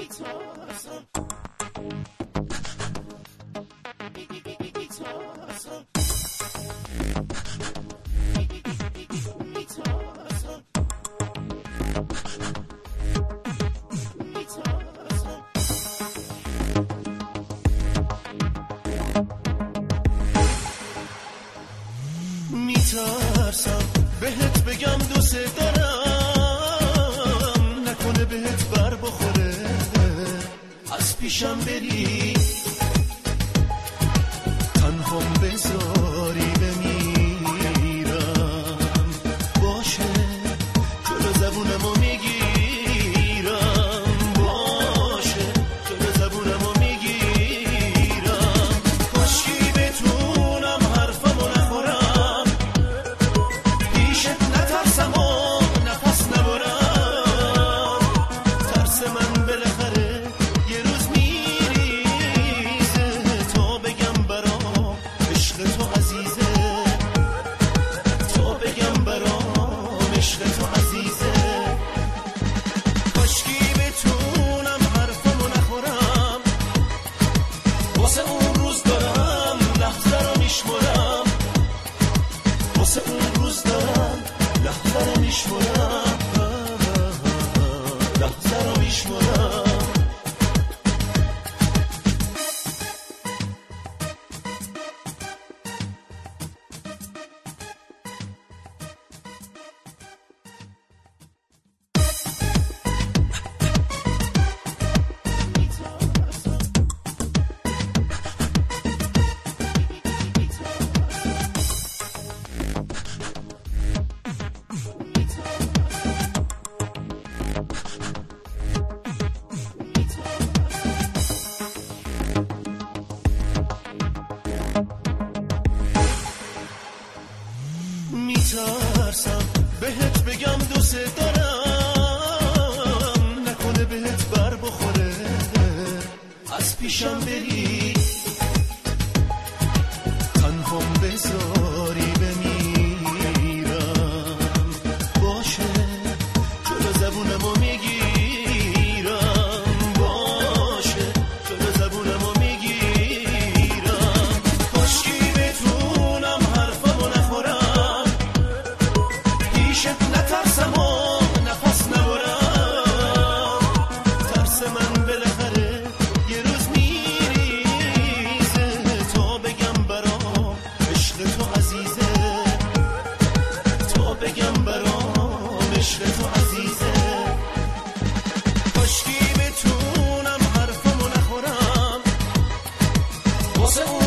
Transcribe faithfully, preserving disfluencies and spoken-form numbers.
میترسم بهت بگم دوست دارم، نکنه بهت بر بخوره از پیشم بری، تنهام بذاری بمیرم. باشه جلو زبونمو میگیرم، باشه جلو زبونمو میگیرم. کاشکی بتونم حرفمو نخورم، پیشت نترسم و نفس نبرم. ترس من بالاخره یه روز میریزه، تا بگم برام عشق تو عزیزه، تا بگم برام عشق تو عزیزه. کاشکی بتونم حرفمو نخورم، واسه اون روز دارم لحظه رو میشمرم، واسه اون روز دارم لحظه رو میشمرم، لحظه رو میشمرم. میترسم بهت بگم دوست دارم، نکنه بهت بر بخوره از پیشم بری، تنهام بذاری بمیرم. باشه جلو زبونمو میگیرم، باشه جلو زبونمو میگیرم. کاشکی بتونم حرفمو نخورم، پیشت نترسم و نفس نبرم. ترس من بالاخره یه روز میریزه، تا بگم برام عشق تو عزیزه، تا بگم برام عشق تو عزیزه. کاشکی بتونم حرفمو نخورم، واسه اون